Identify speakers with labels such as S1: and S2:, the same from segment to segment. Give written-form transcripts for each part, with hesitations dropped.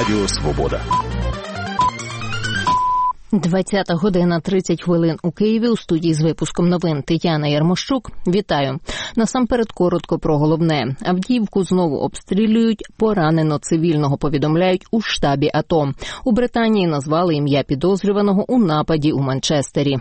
S1: Радіо Свобода.
S2: 20:30 у Києві. У студії з випуском новин Тетяна Ярмощук. Вітаю. Насамперед коротко про головне. Авдіївку знову обстрілюють, поранено цивільного, повідомляють у штабі АТО. У Британії назвали ім'я підозрюваного у нападі у Манчестері.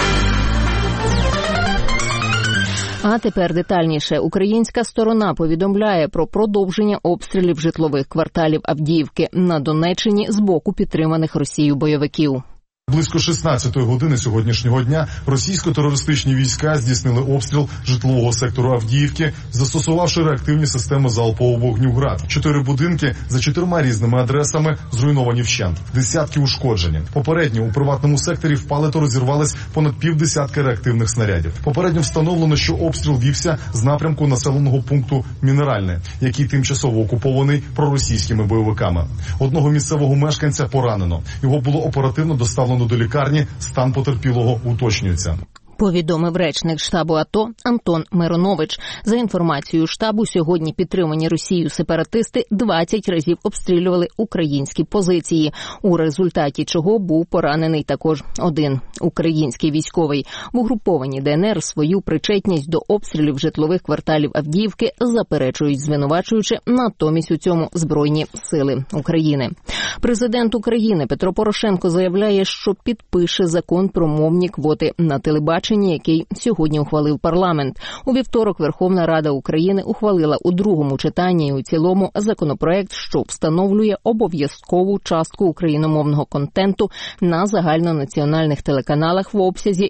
S2: А тепер детальніше. Українська сторона повідомляє про продовження обстрілів житлових кварталів Авдіївки на Донеччині з боку підтриманих Росією бойовиків.
S3: Близько 16-ї години сьогоднішнього дня російсько-терористичні війська здійснили обстріл житлового сектору Авдіївки, застосувавши реактивні системи залпового вогню «Град». 4 будинки за 4 різними адресами зруйновані вщент, десятки ушкоджені. Попередньо у приватному секторі впали та розірвались понад півдесятки реактивних снарядів. Попередньо встановлено, що обстріл вівся з напрямку населеного пункту Мінеральне, який тимчасово окупований проросійськими бойовиками. Одного місцевого мешканця поранено. Його було оперативно доставлено до лікарні, стан потерпілого уточнюється.
S2: Повідомив речник штабу АТО Антон Миронович. За інформацією штабу, сьогодні підтримані Росією сепаратисти 20 разів обстрілювали українські позиції, у результаті чого був поранений також один український військовий. В угрупованій ДНР свою причетність до обстрілів житлових кварталів Авдіївки заперечують, звинувачуючи натомість у цьому Збройні сили України. Президент України Петро Порошенко заявляє, що підпише закон про мовні квоти на телебаченні, який сьогодні ухвалив парламент. У вівторок Верховна Рада України ухвалила у другому читанні і у цілому законопроект, що встановлює обов'язкову частку україномовного контенту на загальнонаціональних телеканалах в обсязі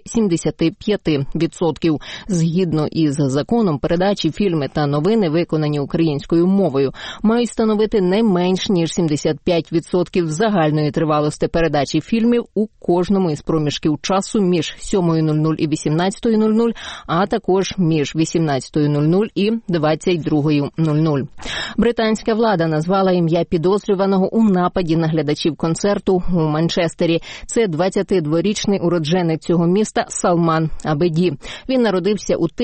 S2: 75%. Згідно із законом, передачі, фільми та новини, виконані українською мовою, мають становити не менш ніж 75% загальної тривалості передачі фільмів у кожному із проміжків часу між 7:00 і 18:00, а також між 18:00 і 22:00. Британська влада назвала ім'я підозрюваного у нападі на глядачів концерту у Манчестері. Це 22-річний уродженець цього міста Салман Абеді. Він народився у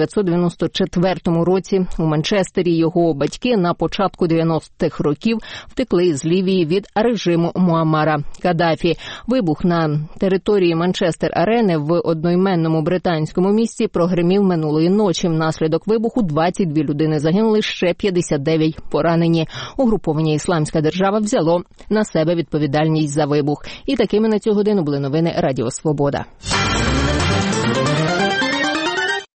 S2: 1994 році у Манчестері. Його батьки на початку 90-х років втекли з Лівії від режиму Муаммара Каддафі. Вибух на території Манчестер-арени в одноіменному британському місті прогримів минулої ночі. Внаслідок вибуху 22 людини загинули, ще 59 поранені. Угруповання «Ісламська держава» взяло на себе відповідальність за вибух. І такими на цю годину були новини Радіо Свобода.